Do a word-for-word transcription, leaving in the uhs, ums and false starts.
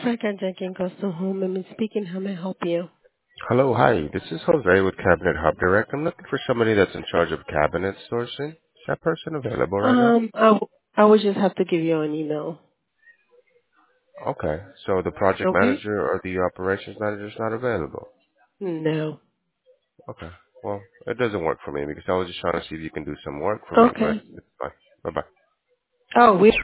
Frank Jenkins Custom Home. I'm speaking. How may I help you? Hello, hi. This is Jose with Cabinet Hub Direct. I'm looking for somebody that's in charge of cabinet sourcing. Is that person available right now? Um, I, w- I would just have to give you an email. Okay, so the project Okay? manager or the operations manager is not available. No. Okay, well, it doesn't work for me because I was just trying to see if you can do some work for me, but Okay. it's fine. Bye-bye. Oh, we